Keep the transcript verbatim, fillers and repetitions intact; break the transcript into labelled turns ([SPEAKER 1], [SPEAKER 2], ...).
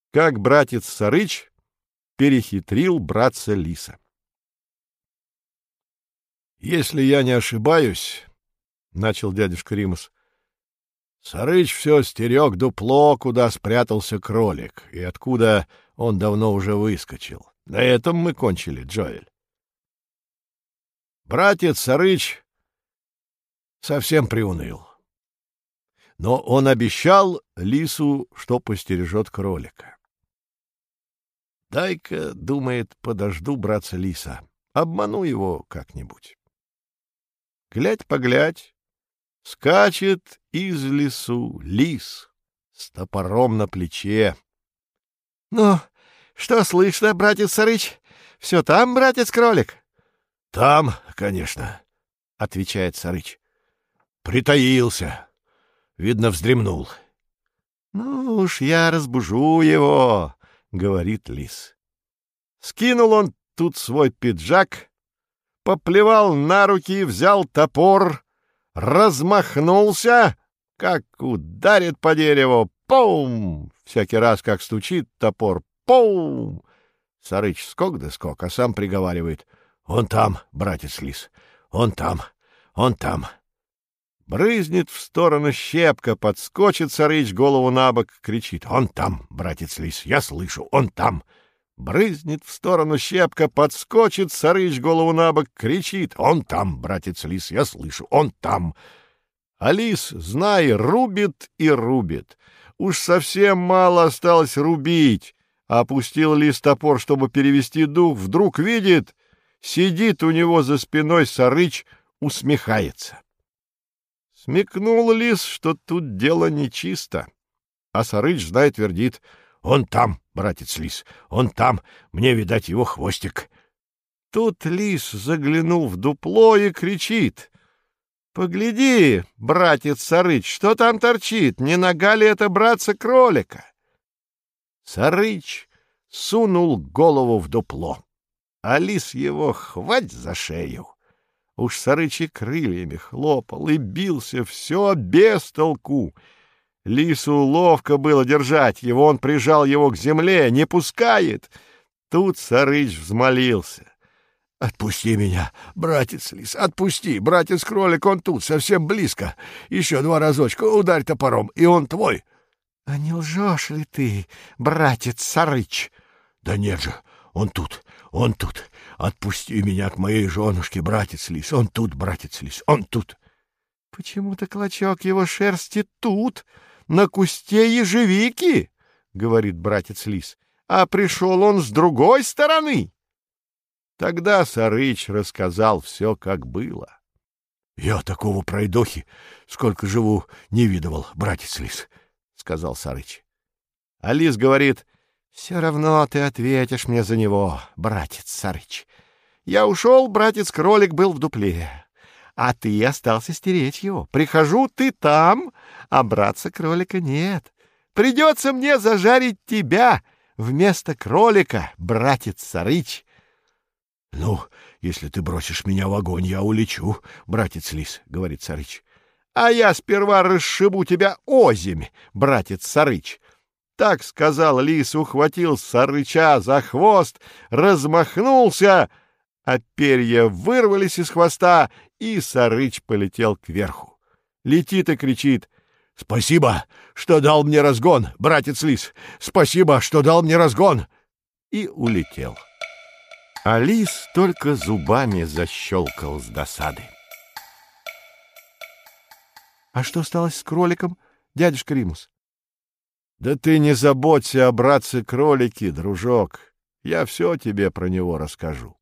[SPEAKER 1] Как братец Сарыч перехитрил братца Лиса. «Если я не ошибаюсь, — начал дядюшка Римус, — Сарыч все стерег дупло, куда спрятался кролик, и откуда он давно уже выскочил. На этом мы кончили, Джоэль. Братец Сарыч совсем приуныл. Но он обещал Лису, что постережет кролика. Дай-ка, думает, подожду братца Лиса, обману его как-нибудь. Глядь-поглядь, скачет из лесу лис с топором на плече. — Ну, что слышно, братец Сарыч? Все там, братец-кролик? — Там, конечно, — отвечает Сарыч. — Притаился. Видно, вздремнул. — Ну уж я разбужу его, — говорит лис. Скинул он тут свой пиджак, поплевал на руки, взял топор, размахнулся, как ударит по дереву. Пум! Всякий раз, как стучит топор. Пум! Сарыч скок да скок, а сам приговаривает: «Он там, братец лис, он там, он там». Брызнет в сторону щепка, подскочит Сарыч, голову набок, кричит: «Он там, братец лис, я слышу, он там». Брызнет в сторону щепка, подскочит Сарыч, голову набок, кричит: «Он там, братец лис, я слышу, он там». А лис, знай, рубит и рубит. Уж совсем мало осталось рубить. Опустил лис топор, чтобы перевести дух, вдруг видит, сидит у него за спиной Сарыч, усмехается. Смекнул лис, что тут дело нечисто, а Сарыч, знай, твердит: «Он там, братец лис, он там, мне, видать, его хвостик». Тут лис заглянул в дупло и кричит: «Погляди, братец Сарыч, что там торчит, не нога ли это братца-кролика?» Сарыч сунул голову в дупло, а лис его хвать за шею. Уж Сарыч и крыльями хлопал, и бился, все без толку. Лису ловко было держать его, он прижал его к земле, не пускает. Тут Сарыч взмолился: «Отпусти меня, братец лис, отпусти, братец-кролик, он тут, совсем близко. Еще два разочка ударь топором, и он твой». — А не лжешь ли ты, братец Сарыч? — Да нет же, он тут, он тут. Отпусти меня к моей женушке, братец лис, он тут, братец лис, он тут. — Почему-то клочок его шерсти тут, на кусте ежевики, — говорит братец лис, — а пришел он с другой стороны. Тогда Сарыч рассказал все, как было. — Я такого пройдохи, сколько живу, не видывал, братец лис, — сказал Сарыч. А лис говорит: «Все равно ты ответишь мне за него, братец Сарыч. Я ушел, братец-кролик был в дупле, а ты остался стеречь его. Прихожу, ты там, а братца-кролика нет. Придется мне зажарить тебя вместо кролика, братец Сарыч». — Ну, если ты бросишь меня в огонь, я улечу, братец лис, — говорит Сарыч. — А я сперва расшибу тебя озимь, братец Сарыч. Так сказал лис, ухватил Сарыча за хвост, размахнулся, а перья вырвались из хвоста, и Сарыч полетел кверху. Летит и кричит: «Спасибо, что дал мне разгон, братец лис! Спасибо, что дал мне разгон!» И улетел. А лис только зубами защелкал с досады. — А что стало с кроликом, дядюшка Римус? — Да ты не заботься о братце-кролике, дружок. Я все тебе про него расскажу.